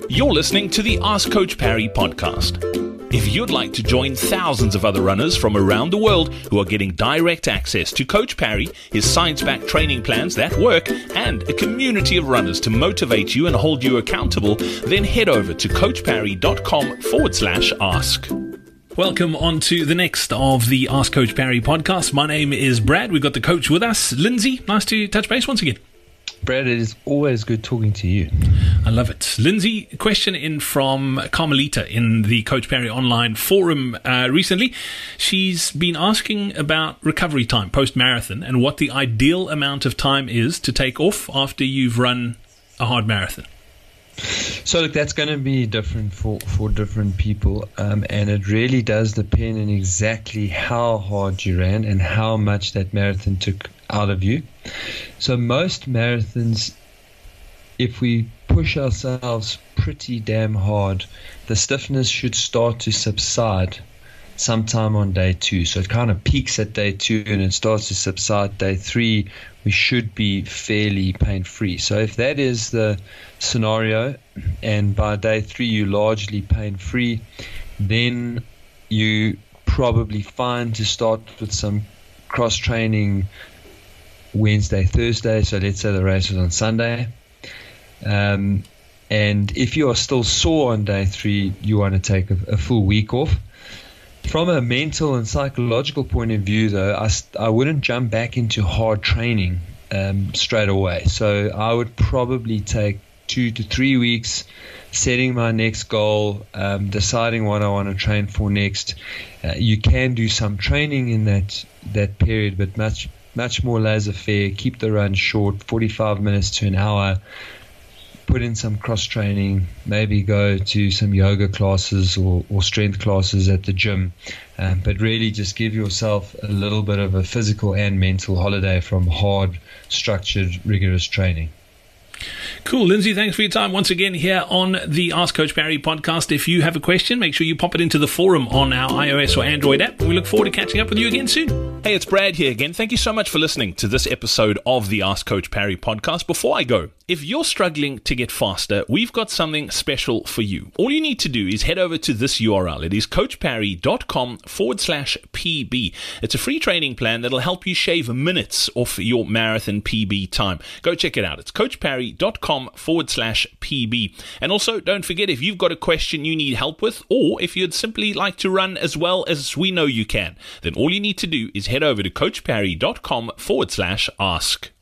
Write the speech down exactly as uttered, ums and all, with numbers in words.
You're listening to the Ask Coach Parry podcast. If you'd like to join thousands of other runners from around the world who are getting direct access to Coach Parry, his science-backed training plans that work, and a community of runners to motivate you and hold you accountable, then head over to coachparry.com forward slash ask. Welcome on to the next of the Ask Coach Parry podcast. My name is Brad. We've got the coach with us, Lindsay. Nice to touch base once again. Brad, it is always good talking to you. I love it. Lindsay, question in from Carmelita in the Coach Parry online forum uh, recently. She's been asking about recovery time post-marathon and what the ideal amount of time is to take off after you've run a hard marathon. So look, that's going to be different for, for different people, um, and it really does depend on exactly how hard you ran and how much that marathon took out of you. So most marathons, if we push ourselves pretty damn hard, the stiffness should start to subside sometime on day two. So it kind of peaks at day two and it starts to subside day three. We should be fairly pain-free. So if that is the scenario and by day three you're largely pain-free, then you probably fine to start with some cross-training Wednesday, Thursday. So let's say the race is on Sunday. Um, and if you are still sore on day three, you want to take a, a full week off. From a mental and psychological point of view, though, I, I wouldn't jump back into hard training um, straight away. So I would probably take two to three weeks, setting my next goal, um, deciding what I want to train for next. Uh, you can do some training in that that period, but much much more laissez-faire. Keep the run short, forty-five minutes to an hour. Put in some cross training, maybe go to some yoga classes or, or strength classes at the gym, um, but really just give yourself a little bit of a physical and mental holiday from hard, structured, rigorous training. Cool. Lindsay, thanks for your time once again here on the Ask Coach Parry podcast. If you have a question, make sure you pop it into the forum on our iOS or Android app. We look forward to catching up with you again soon. Hey, it's Brad here again. Thank you so much for listening to this episode of the Ask Coach Parry podcast. Before I go, if you're struggling to get faster, we've got something special for you. All you need to do is head over to this U R L. It is coachparry.com forward slash PB. It's a free training plan that'll help you shave minutes off your marathon P B time. Go check it out. It's coachparry.com forward slash PB. And also, don't forget, if you've got a question you need help with, or if you'd simply like to run as well as we know you can, then all you need to do is head over to coachparry.com forward slash ask.